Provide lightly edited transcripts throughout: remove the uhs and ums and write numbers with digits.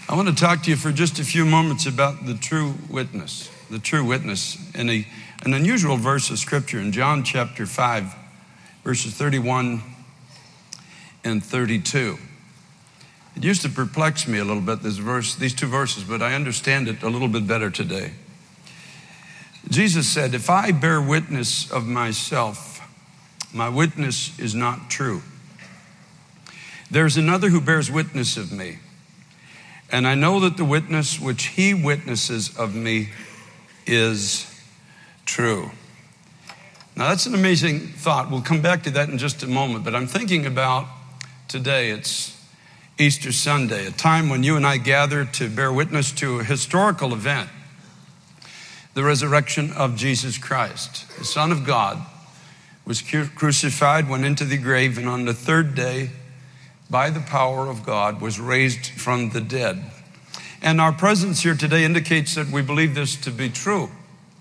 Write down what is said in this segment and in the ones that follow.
I want to talk to you for just a few moments about the true witness. The true witness in an unusual verse of Scripture in John chapter 5, verses 31 and 32. It used to perplex me a little bit, these two verses, but I understand it a little bit better today. Jesus said, "If I bear witness of myself, my witness is not true. There's another who bears witness of me, and I know that the witness which he witnesses of me is true." Now that's an amazing thought. We'll come back to that in just a moment, but I'm thinking about today. It's Easter Sunday, a time when you and I gather to bear witness to a historical event, the resurrection of Jesus Christ, the Son of God, was crucified, went into the grave, and on the third day, by the power of God, was raised from the dead. And our presence here today indicates that we believe this to be true.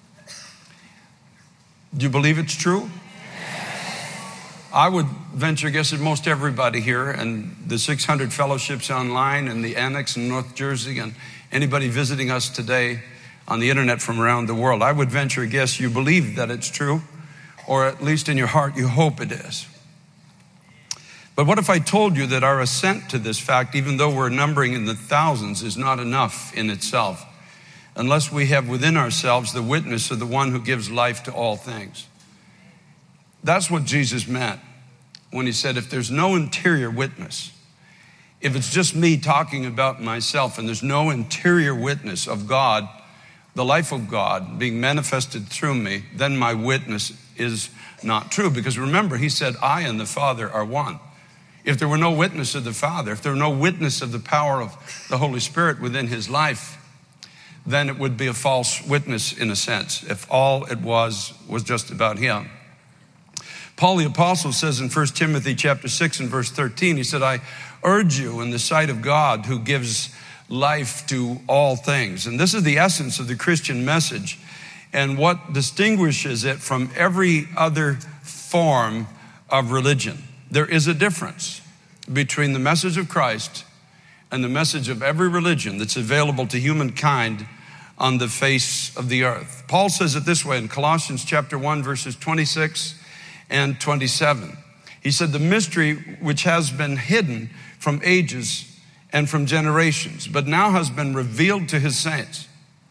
Do you believe it's true? I would venture a guess that most everybody here and the 600 fellowships online and the annex in North Jersey and anybody visiting us today on the internet from around the world, I would venture a guess you believe that it's true, or at least in your heart you hope it is. But what if I told you that our assent to this fact, even though we're numbering in the thousands, is not enough in itself, unless we have within ourselves the witness of the one who gives life to all things? That's what Jesus meant when he said, if there's no interior witness, if it's just me talking about myself and there's no interior witness of God, the life of God being manifested through me, then my witness is not true. Because remember, he said, I and the Father are one. If there were no witness of the Father, if there were no witness of the power of the Holy Spirit within his life, then it would be a false witness in a sense, if all it was just about him. Paul the Apostle says in 1 Timothy chapter 6 and verse 13, he said, I urge you in the sight of God who gives life to all things. And this is the essence of the Christian message and what distinguishes it from every other form of religion. There is a difference between the message of Christ and the message of every religion that's available to humankind on the face of the earth. Paul says it this way in Colossians chapter 1, verses 26 and 27. He said, the mystery which has been hidden from ages and from generations, but now has been revealed to his saints.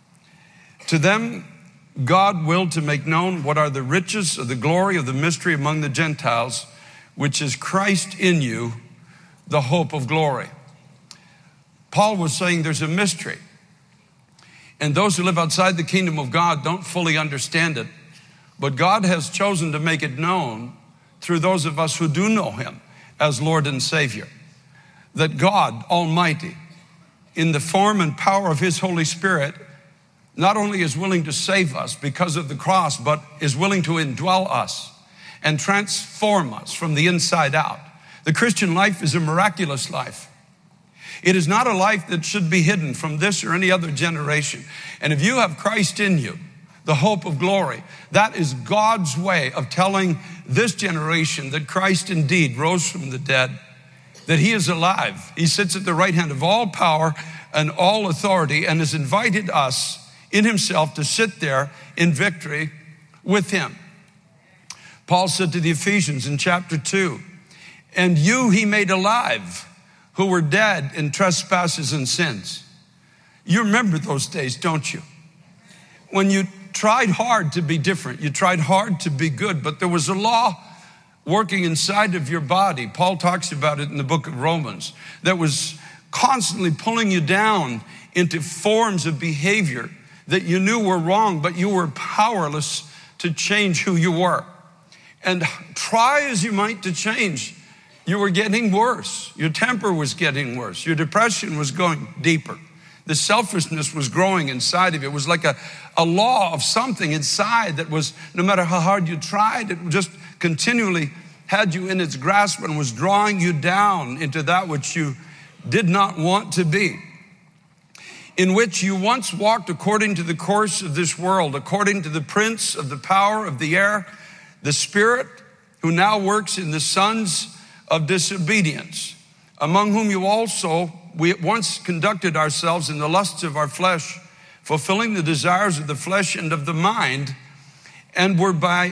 To them, God willed to make known what are the riches of the glory of the mystery among the Gentiles, which is Christ in you, the hope of glory. Paul was saying there's a mystery. And those who live outside the kingdom of God don't fully understand it. But God has chosen to make it known through those of us who do know him as Lord and Savior. That God Almighty, in the form and power of his Holy Spirit, not only is willing to save us because of the cross, but is willing to indwell us and transform us from the inside out. The Christian life is a miraculous life. It is not a life that should be hidden from this or any other generation. And if you have Christ in you, the hope of glory, that is God's way of telling this generation that Christ indeed rose from the dead, that he is alive. He sits at the right hand of all power and all authority and has invited us in himself to sit there in victory with him. Paul said to the Ephesians in chapter 2, and you he made alive who were dead in trespasses and sins. You remember those days, don't you? When you tried hard to be different, you tried hard to be good, but there was a law working inside of your body. Paul talks about it in the book of Romans, that was constantly pulling you down into forms of behavior that you knew were wrong, but you were powerless to change who you were. And try as you might to change, you were getting worse. Your temper was getting worse. Your depression was going deeper. The selfishness was growing inside of you. It was like a law of something inside that was, no matter how hard you tried, it just continually had you in its grasp and was drawing you down into that which you did not want to be. In which you once walked according to the course of this world, according to the prince of the power of the air, the spirit who now works in the sons of disobedience, among whom you also we at once conducted ourselves in the lusts of our flesh, fulfilling the desires of the flesh and of the mind, and were by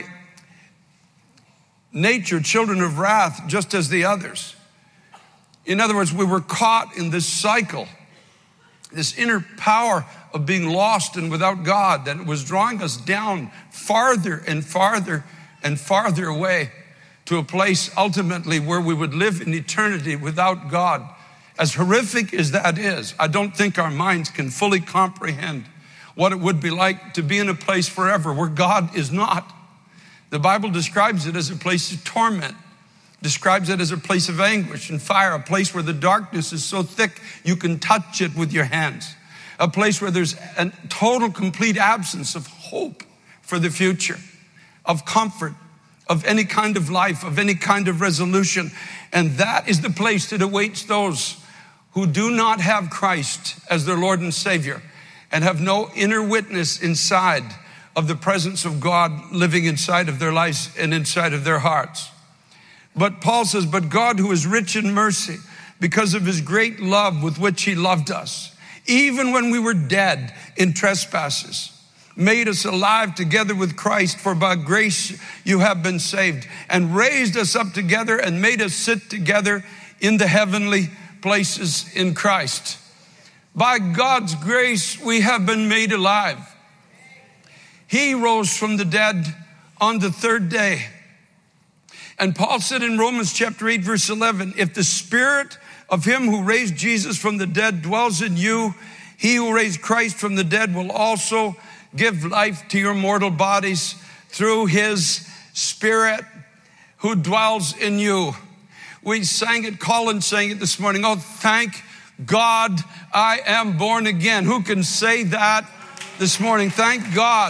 nature children of wrath, just as the others. In other words, we were caught in this cycle, this inner power of being lost and without God, that was drawing us down farther and farther and farther away to a place ultimately where we would live in eternity without God. As horrific as that is, I don't think our minds can fully comprehend what it would be like to be in a place forever where God is not. The Bible describes it as a place of torment, describes it as a place of anguish and fire, a place where the darkness is so thick you can touch it with your hands, a place where there's a total, complete absence of hope for the future, of comfort, of any kind of life, of any kind of resolution. And that is the place that awaits those who do not have Christ as their Lord and Savior and have no inner witness inside of the presence of God living inside of their lives and inside of their hearts. But Paul says, but God, who is rich in mercy, because of his great love with which he loved us, even when we were dead in trespasses, made us alive together with Christ, for by grace you have been saved, and raised us up together and made us sit together in the heavenly places in Christ. By God's grace, we have been made alive. He rose from the dead on the third day. And Paul said in Romans chapter 8, verse 11, if the spirit of him who raised Jesus from the dead dwells in you, he who raised Christ from the dead will also give life to your mortal bodies through his spirit who dwells in you. We sang it, Colin sang it this morning. Oh, thank God I am born again. Who can say that this morning? Thank God.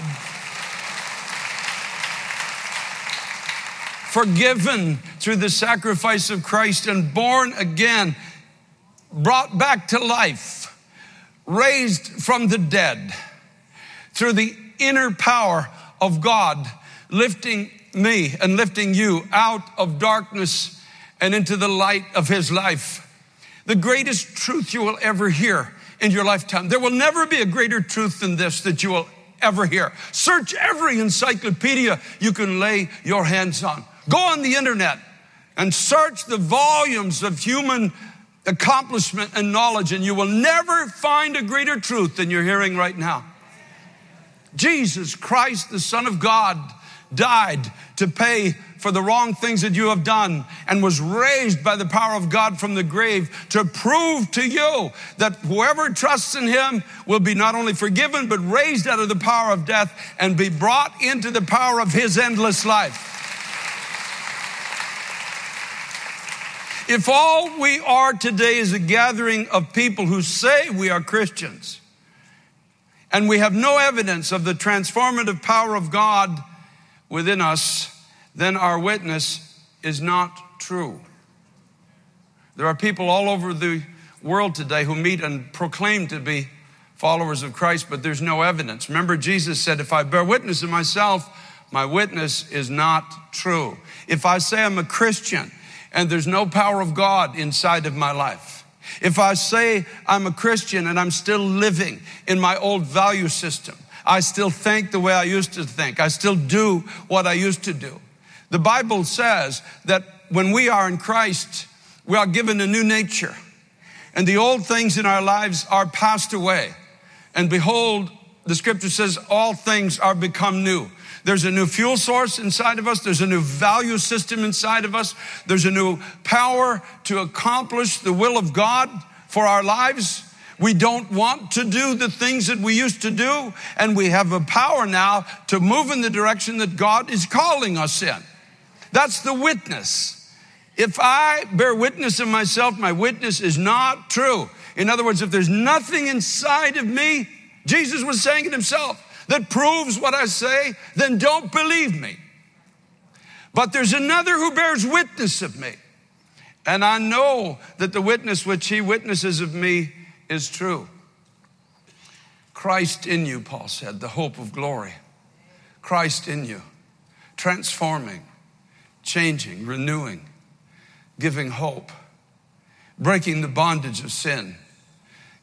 Forgiven through the sacrifice of Christ and born again, brought back to life, raised from the dead through the inner power of God, lifting me and lifting you out of darkness and into the light of his life. The greatest truth you will ever hear in your lifetime. There will never be a greater truth than this that you will ever hear. Search every encyclopedia you can lay your hands on. Go on the internet and search the volumes of human accomplishment and knowledge, and you will never find a greater truth than you're hearing right now. Jesus Christ, the Son of God, died to pay for the wrong things that you have done and was raised by the power of God from the grave to prove to you that whoever trusts in him will be not only forgiven, but raised out of the power of death and be brought into the power of his endless life. If all we are today is a gathering of people who say we are Christians, and we have no evidence of the transformative power of God within us, then our witness is not true. There are people all over the world today who meet and proclaim to be followers of Christ, but there's no evidence. Remember, Jesus said, if I bear witness of myself, my witness is not true. If I say I'm a Christian and there's no power of God inside of my life, if I say I'm a Christian and I'm still living in my old value system, I still think the way I used to think, I still do what I used to do. The Bible says that when we are in Christ, we are given a new nature, and the old things in our lives are passed away. And behold, the scripture says all things are become new. There's a new fuel source inside of us. There's a new value system inside of us. There's a new power to accomplish the will of God for our lives. We don't want to do the things that we used to do, and we have a power now to move in the direction that God is calling us in. That's the witness. If I bear witness of myself, my witness is not true. In other words, if there's nothing inside of me, Jesus was saying it himself, that proves what I say, then don't believe me. But there's another who bears witness of me. And I know that the witness which he witnesses of me is true. Christ in you, Paul said, the hope of glory. Christ in you, transforming, changing, renewing, giving hope, breaking the bondage of sin,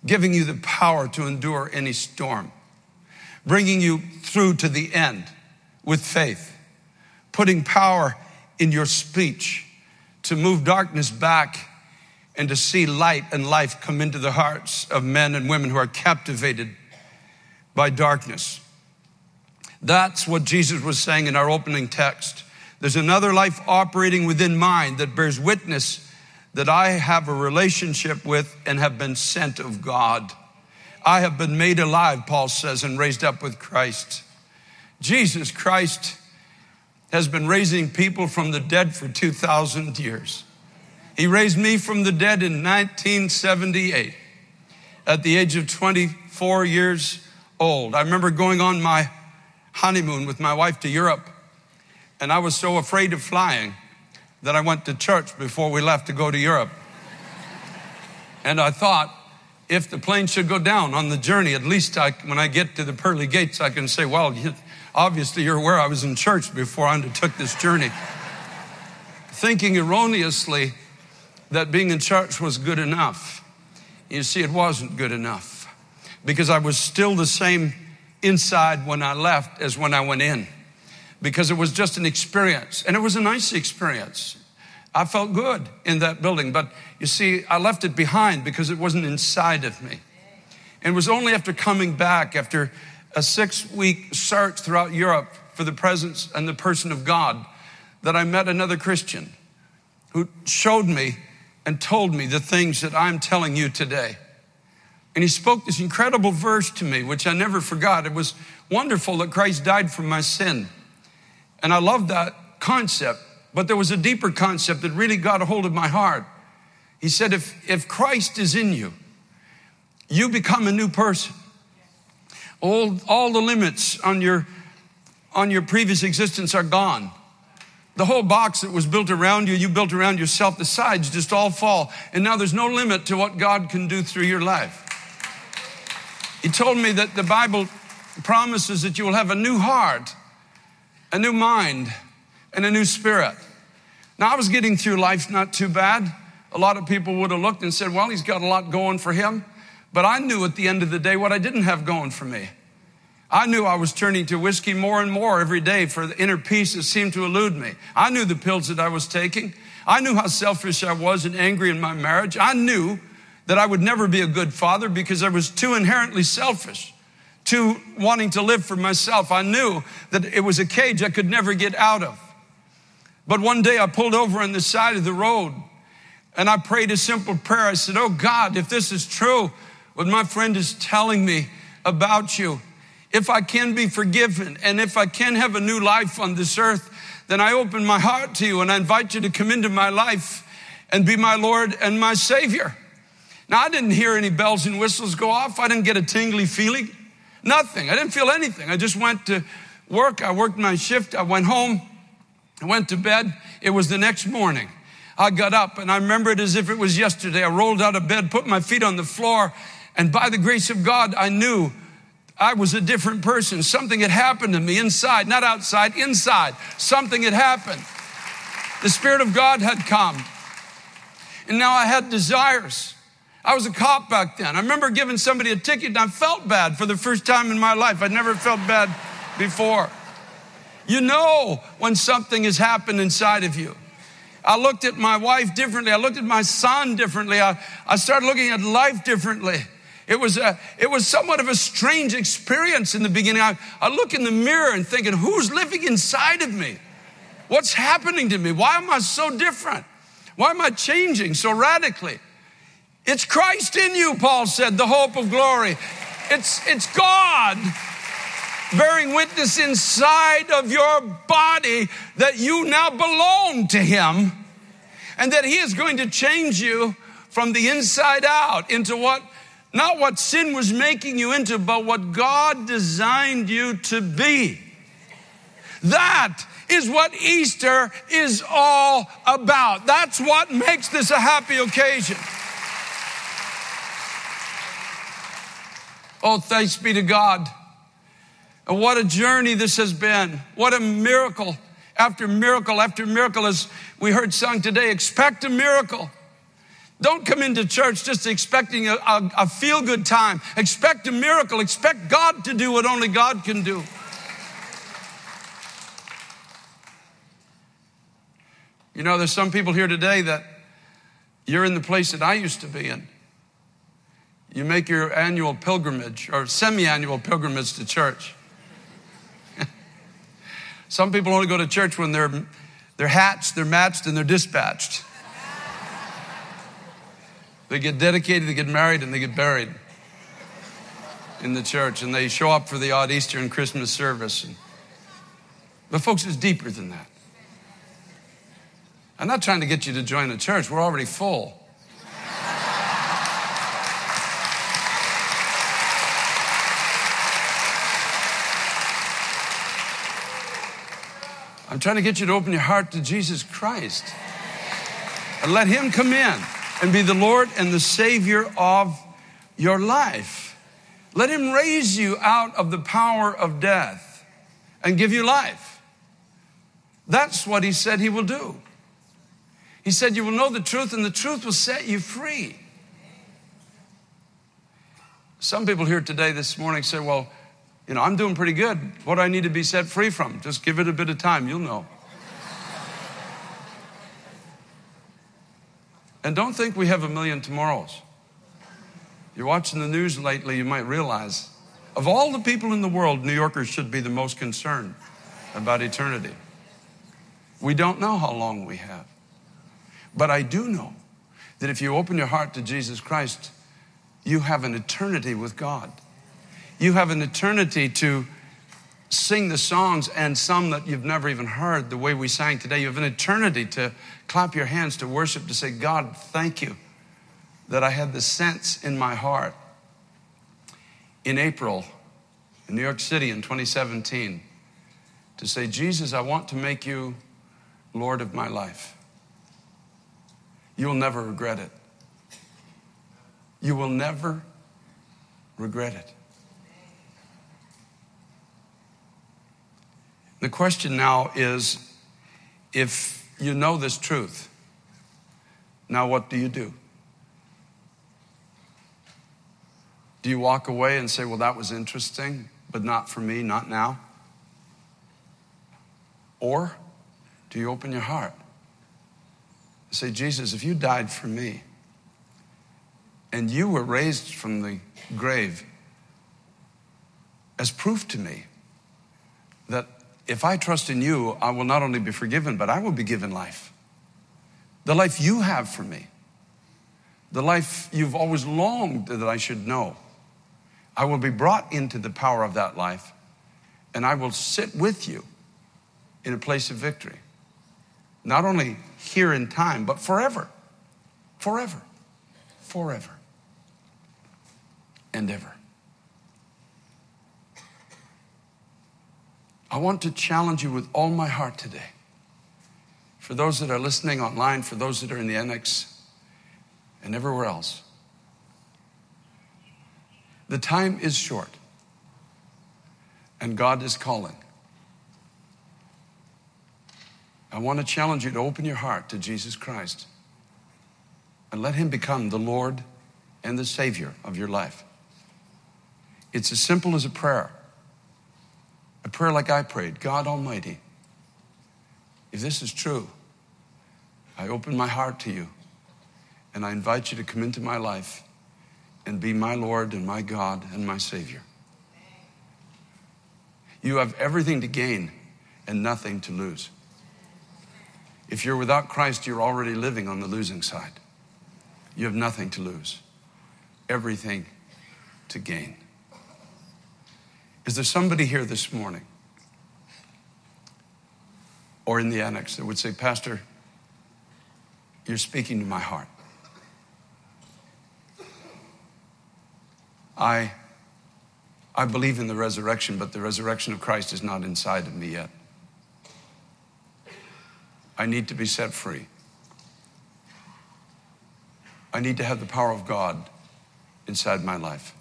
giving you the power to endure any storm, bringing you through to the end with faith, putting power in your speech to move darkness back and to see light and life come into the hearts of men and women who are captivated by darkness. That's what Jesus was saying in our opening text. There's another life operating within mine that bears witness that I have a relationship with and have been sent of God. I have been made alive, Paul says, and raised up with Christ. Jesus Christ has been raising people from the dead for 2,000 years. He raised me from the dead in 1978 at the age of 24 years old. I remember going on my honeymoon with my wife to Europe, and I was so afraid of flying that I went to church before we left to go to Europe. And I thought, if the plane should go down on the journey, at least when I get to the pearly gates, I can say, well, obviously you're aware I was in church before I undertook this journey. Thinking erroneously that being in church was good enough. You see, it wasn't good enough, because I was still the same inside when I left as when I went in, because it was just an experience, and it was a nice experience. I felt good in that building, but you see, I left it behind because it wasn't inside of me. And it was only after coming back, after a 6-week search throughout Europe for the presence and the person of God, that I met another Christian who showed me and told me the things that I'm telling you today. And he spoke this incredible verse to me, which I never forgot. It was wonderful that Christ died for my sin. And I loved that concept, but there was a deeper concept that really got a hold of my heart. He said, if Christ is in you, you become a new person. All the limits on your previous existence are gone. The whole box that was built around you, you built around yourself, the sides just all fall. And now there's no limit to what God can do through your life. He told me that the Bible promises that you will have a new heart, a new mind, and a new spirit. Now, I was getting through life not too bad. A lot of people would have looked and said, well, he's got a lot going for him. But I knew at the end of the day what I didn't have going for me. I knew I was turning to whiskey more and more every day for the inner peace that seemed to elude me. I knew the pills that I was taking. I knew how selfish I was and angry in my marriage. I knew that I would never be a good father because I was too inherently selfish, too wanting to live for myself. I knew that it was a cage I could never get out of. But one day I pulled over on the side of the road and I prayed a simple prayer. I said, oh God, if this is true, what my friend is telling me about you, if I can be forgiven and if I can have a new life on this earth, then I open my heart to you and I invite you to come into my life and be my Lord and my Savior. Now, I didn't hear any bells and whistles go off. I didn't get a tingly feeling. Nothing. I didn't feel anything. I just went to work. I worked my shift. I went home. I went to bed. It was the next morning. I got up and I remember it as if it was yesterday. I rolled out of bed, put my feet on the floor, and by the grace of God, I knew I was a different person. Something had happened to me inside, not outside, inside. Something had happened. The Spirit of God had come. And now I had desires. I was a cop back then. I remember giving somebody a ticket and I felt bad for the first time in my life. I'd never felt bad before. You know when something has happened inside of you. I looked at my wife differently. I looked at my son differently. I started looking at life differently. It was somewhat of a strange experience in the beginning. I look in the mirror and thinking, who's living inside of me? What's happening to me? Why am I so different? Why am I changing so radically? It's Christ in you, Paul said, the hope of glory. It's God bearing witness inside of your body that you now belong to him and that he is going to change you from the inside out into not what sin was making you into, but what God designed you to be. That is what Easter is all about. That's what makes this a happy occasion. Oh, thanks be to God. And what a journey this has been. What a miracle after miracle after miracle. As we heard sung today, expect a miracle. Don't come into church just expecting a feel-good time. Expect a miracle. Expect God to do what only God can do. You know, there's some people here today that you're in the place that I used to be in. You make your annual pilgrimage or semi-annual pilgrimage to church. Some people only go to church when they're hatched, they're matched, and they're dispatched. They get dedicated, they get married, and they get buried in the church. And they show up for the odd Easter and Christmas service. But folks, it's deeper than that. I'm not trying to get you to join the church. We're already full. I'm trying to get you to open your heart to Jesus Christ and let him come in and be the Lord and the Savior of your life. Let him raise you out of the power of death and give you life. That's what he said he will do. He said you will know the truth and the truth will set you free. Some people here today this morning say, well, you know, I'm doing pretty good. What do I need to be set free from? Just give it a bit of time. You'll know. And don't think we have a million tomorrows. You're watching the news lately, you might realize, of all the people in the world, New Yorkers should be the most concerned about eternity. We don't know how long we have. But I do know that if you open your heart to Jesus Christ, you have an eternity with God. You have an eternity to sing the songs and some that you've never even heard the way we sang today. You have an eternity to clap your hands, to worship, to say, God, thank you that I had the sense in my heart in April in New York City in 2017 to say, Jesus, I want to make you Lord of my life. You will never regret it. You will never regret it. The question now is, if you know this truth, now what do you do? Do you walk away and say, well, that was interesting, but not for me, not now? Or do you open your heart and say, Jesus, if you died for me and you were raised from the grave as proof to me that if I trust in you, I will not only be forgiven, but I will be given life. The life you have for me. The life you've always longed that I should know. I will be brought into the power of that life, and I will sit with you in a place of victory. Not only here in time, but forever. Forever. Forever. And ever. I want to challenge you with all my heart today. For those that are listening online, for those that are in the annex and everywhere else. The time is short. And God is calling. I want to challenge you to open your heart to Jesus Christ. And let him become the Lord and the Savior of your life. It's as simple as a prayer. A prayer like I prayed. God Almighty, if this is true, I open my heart to you and I invite you to come into my life and be my Lord and my God and my Savior. You have everything to gain and nothing to lose. If you're without Christ, you're already living on the losing side. You have nothing to lose, everything to gain. Is there somebody here this morning or in the annex that would say, Pastor, you're speaking to my heart. I believe in the resurrection, but the resurrection of Christ is not inside of me yet. I need to be set free. I need to have the power of God inside my life.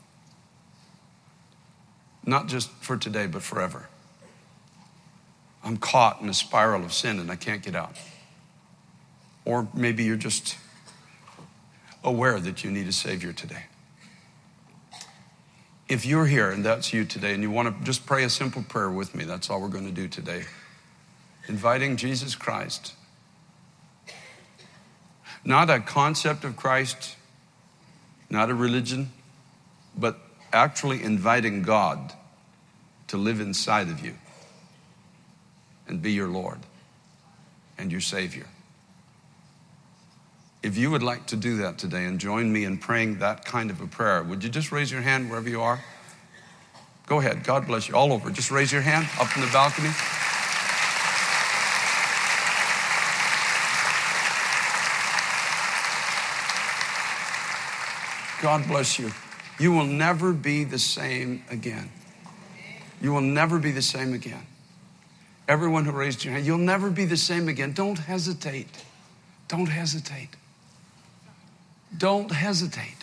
Not just for today, but forever. I'm caught in a spiral of sin and I can't get out. Or maybe you're just aware that you need a Savior today. If you're here and that's you today and you want to just pray a simple prayer with me, that's all we're going to do today. Inviting Jesus Christ. Not a concept of Christ, not a religion, but actually inviting God to live inside of you and be your Lord and your Savior. If you would like to do that today and join me in praying that kind of a prayer, would you just raise your hand wherever you are? Go ahead. God bless you. All over. Just raise your hand up in the balcony. God bless you. You will never be the same again. You will never be the same again. Everyone who raised your hand, you'll never be the same again. Don't hesitate. Don't hesitate. Don't hesitate.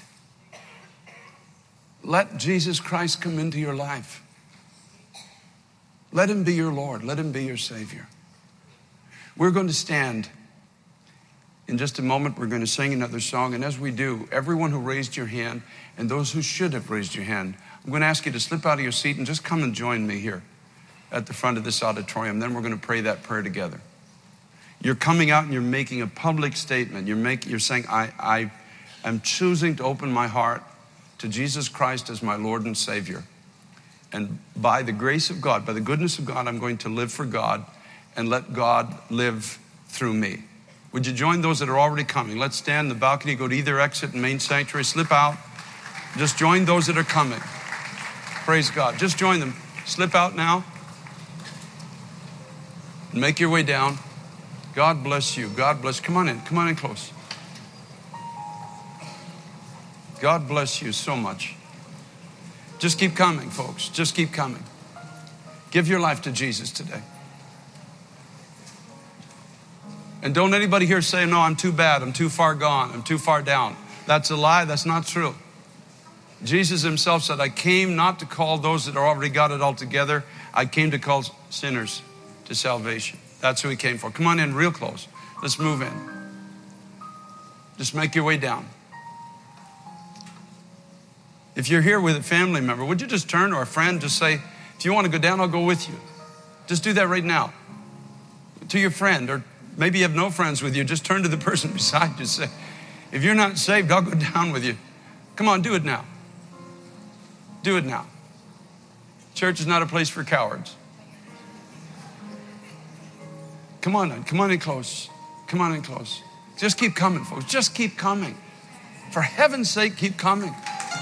Let Jesus Christ come into your life. Let him be your Lord. Let him be your Savior. We're going to stand. In just a moment, we're going to sing another song. And as we do, everyone who raised your hand and those who should have raised your hand, I'm going to ask you to slip out of your seat and just come and join me here at the front of this auditorium. Then we're going to pray that prayer together. You're coming out and you're making a public statement. You're saying, I am choosing to open my heart to Jesus Christ as my Lord and Savior. And by the grace of God, by the goodness of God, I'm going to live for God and let God live through me. Would you join those that are already coming? Let's stand in the balcony, go to either exit in main sanctuary, slip out. Just join those that are coming. Praise God. Just join them. Slip out now. And make your way down. God bless you. God bless you. Come on in. Come on in close. God bless you so much. Just keep coming, folks. Just keep coming. Give your life to Jesus today. And don't anybody here say, no, I'm too bad. I'm too far gone. I'm too far down. That's a lie. That's not true. Jesus himself said, I came not to call those that already got it all together. I came to call sinners to salvation. That's who he came for. Come on in real close. Let's move in. Just make your way down. If you're here with a family member, would you just turn to a friend, just say, if you want to go down, I'll go with you. Just do that right now. To your friend, or maybe you have no friends with you, just turn to the person beside you and say, if you're not saved, I'll go down with you. Come on, do it now. Do it now. Church is not a place for cowards. Come on in close. Come on in close. Just keep coming, folks. Just keep coming. For heaven's sake, keep coming.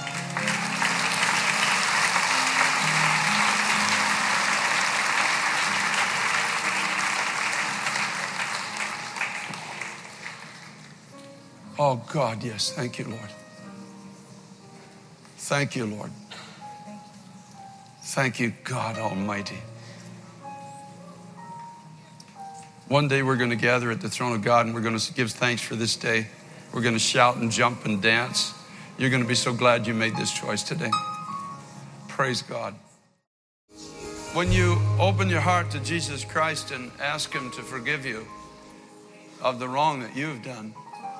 Oh, God, yes. Thank you, Lord. Thank you, Lord. Thank you, God Almighty. One day we're going to gather at the throne of God and we're going to give thanks for this day. We're going to shout and jump and dance. You're going to be so glad you made this choice today. Praise God. When you open your heart to Jesus Christ and ask him to forgive you of the wrong that you've done,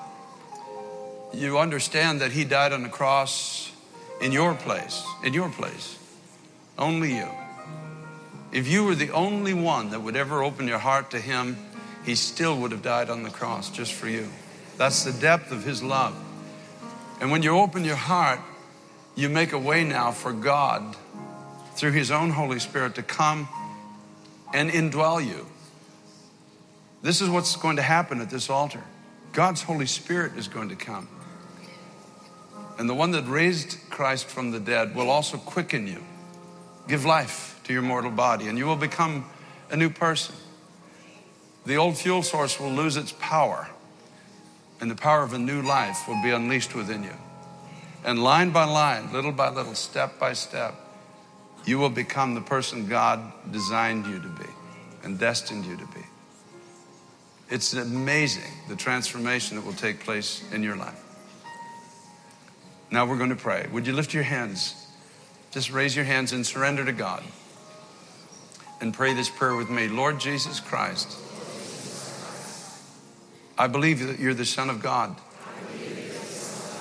you understand that he died on the cross in your place, only you. If you were the only one that would ever open your heart to him, he still would have died on the cross just for you. That's the depth of his love. And when you open your heart, you make a way now for God through his own Holy Spirit to come and indwell you. This is what's going to happen at this altar. God's Holy Spirit is going to come. And the one that raised Christ from the dead will also quicken you, give life to your mortal body, and you will become a new person. The old fuel source will lose its power, and the power of a new life will be unleashed within you. And line by line, little by little, step by step, you will become the person God designed you to be and destined you to be. It's amazing, the transformation that will take place in your life. Now we're going to pray. Would you lift your hands? Just raise your hands and surrender to God. And pray this prayer with me. Lord Jesus Christ, I believe that you're the Son of God.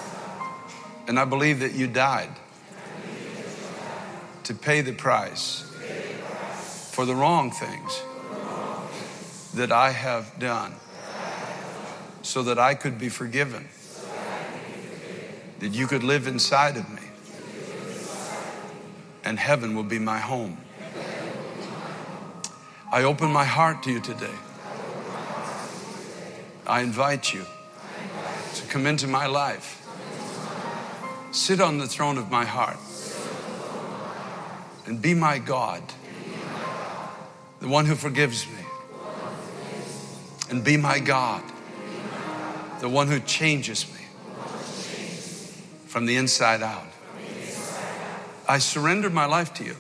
And I believe that you died to pay the price for the wrong things that I have done so that I could be forgiven, that you could live inside of me, and heaven will be my home. I open my heart to you today. I invite you to come into my life. Sit on the throne of my heart and be my God, the one who forgives me. And be my God, the one who changes me from the inside out. I surrender my life to you.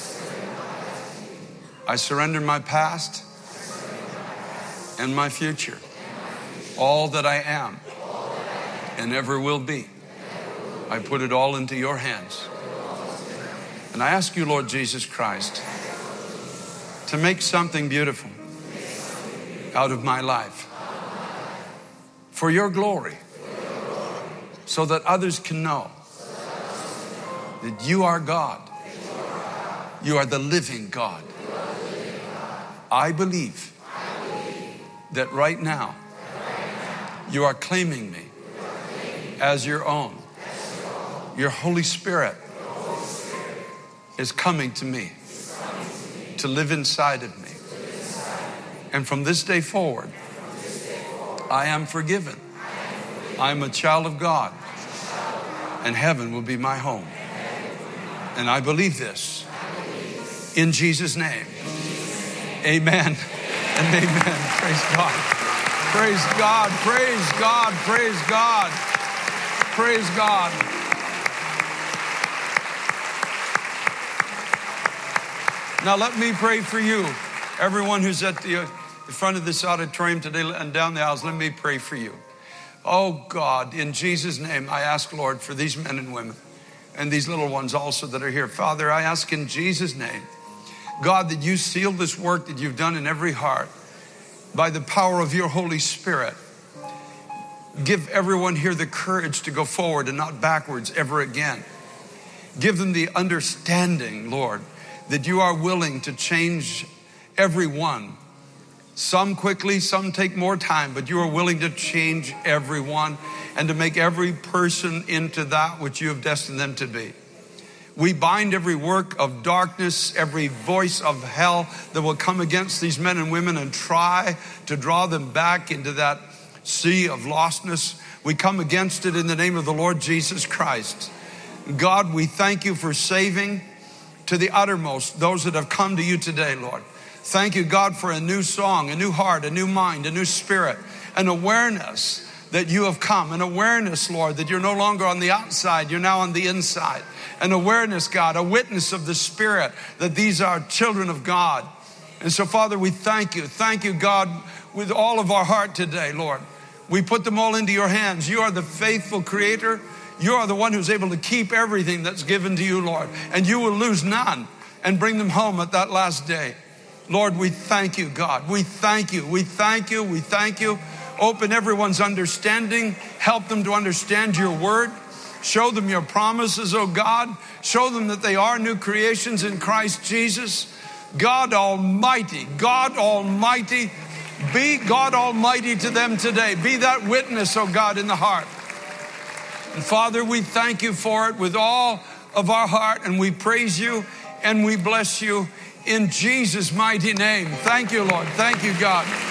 I surrender my past and my future, all that I am and ever will be. I put it all into your hands. And I ask you, Lord Jesus Christ, to make something beautiful out of my life for your glory, so that others can know that you are God. You are the living God. I believe that right now you are claiming me as your own. Your Holy Spirit is coming to me to live inside of me. And from this day forward, I am forgiven. I am a child of God, and heaven will be my home. And I believe this in Jesus' name. Amen and amen. Praise God. Praise God. Praise God. Praise God. Praise God. Now let me pray for you. Everyone who's at the front of this auditorium today and down the aisles, let me pray for you. Oh God, in Jesus' name, I ask, Lord, for these men and women and these little ones also that are here. Father, I ask in Jesus' name, God, that you seal this work that you've done in every heart by the power of your Holy Spirit. Give everyone here the courage to go forward and not backwards ever again. Give them the understanding, Lord, that you are willing to change everyone. Some quickly, some take more time, but you are willing to change everyone and to make every person into that which you have destined them to be. We bind every work of darkness, every voice of hell that will come against these men and women and try to draw them back into that sea of lostness. We come against it in the name of the Lord Jesus Christ. God, we thank you for saving to the uttermost those that have come to you today, Lord. Thank you, God, for a new song, a new heart, a new mind, a new spirit, an awareness that you have come, an awareness, Lord, that you're no longer on the outside, you're now on the inside. An awareness, God, a witness of the Spirit that these are children of God. And so, Father, we thank you. Thank you, God, with all of our heart today, Lord. We put them all into your hands. You are the faithful Creator. You are the one who's able to keep everything that's given to you, Lord. And you will lose none and bring them home at that last day. Lord, we thank you, God. We thank you. We thank you. We thank you. Open everyone's understanding. Help them to understand your word. Show them your promises, oh God. Show them that they are new creations in Christ Jesus. God Almighty, be God Almighty to them today. Be that witness, oh God, in the heart. And Father, we thank you for it with all of our heart, and we praise you and we bless you in Jesus' mighty name. Thank you, Lord. Thank you, God.